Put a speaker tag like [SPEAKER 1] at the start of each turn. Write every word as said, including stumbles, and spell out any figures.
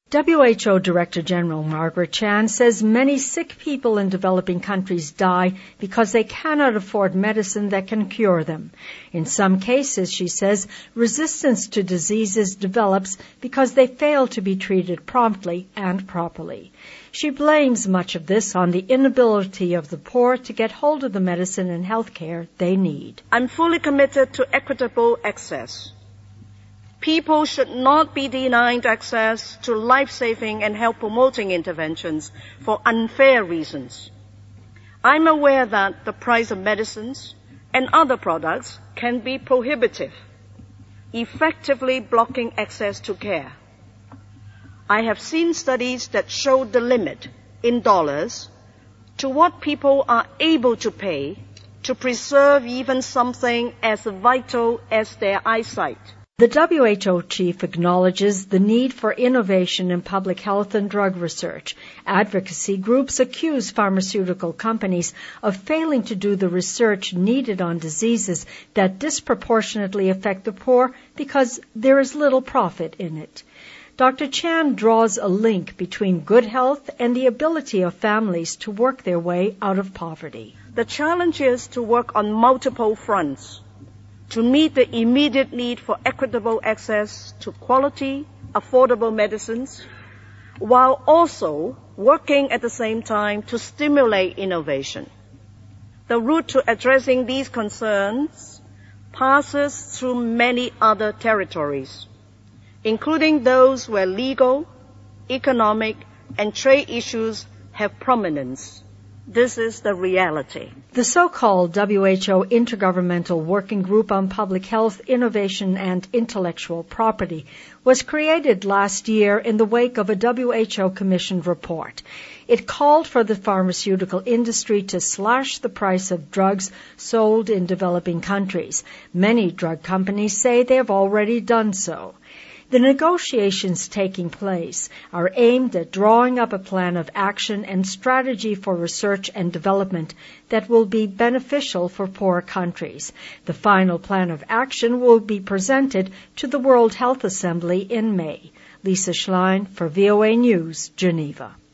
[SPEAKER 1] W H O Director General Margaret Chan says many sick people in developing countries die because they cannot afford medicine that can cure them. In some cases, she says, resistance to diseases develops because they fail to be treated promptly and properly. She blames much of this on the inability of the poor to get hold of the medicine and health care they need.
[SPEAKER 2] I'm fully committed to equitable access. People should not be denied access to life-saving and health-promoting interventions for unfair reasons. I'm aware that the price of medicines and other products can be prohibitive, effectively blocking access to care. I have seen studies that show the limit in dollars to what people are able to pay to preserve even something as vital as their eyesight.
[SPEAKER 1] The W H O chief acknowledges the need for innovation in public health and drug research. Advocacy groups accuse pharmaceutical companies of failing to do the research needed on diseases that disproportionately affect the poor because there is little profit in it. Doctor Chan draws a link between good health and the ability of families to work their way out of poverty.
[SPEAKER 2] The challenge is to work on multiple fronts to meet the immediate need for equitable access to quality, affordable medicines, while also working at the same time to stimulate innovation. The route to addressing these concerns passes through many other territories, including those where legal, economic, and trade issues have prominence. This is the reality.
[SPEAKER 1] The so-called W H O Intergovernmental Working Group on Public Health, Innovation, and Intellectual Property was created last year in the wake of a W H O commissioned report. It called for the pharmaceutical industry to slash the price of drugs sold in developing countries. Many drug companies say they have already done so. The negotiations taking place are aimed at drawing up a plan of action and strategy for research and development that will be beneficial for poor countries. The final plan of action will be presented to the World Health Assembly in May. Lisa Schlein for V O A News, Geneva.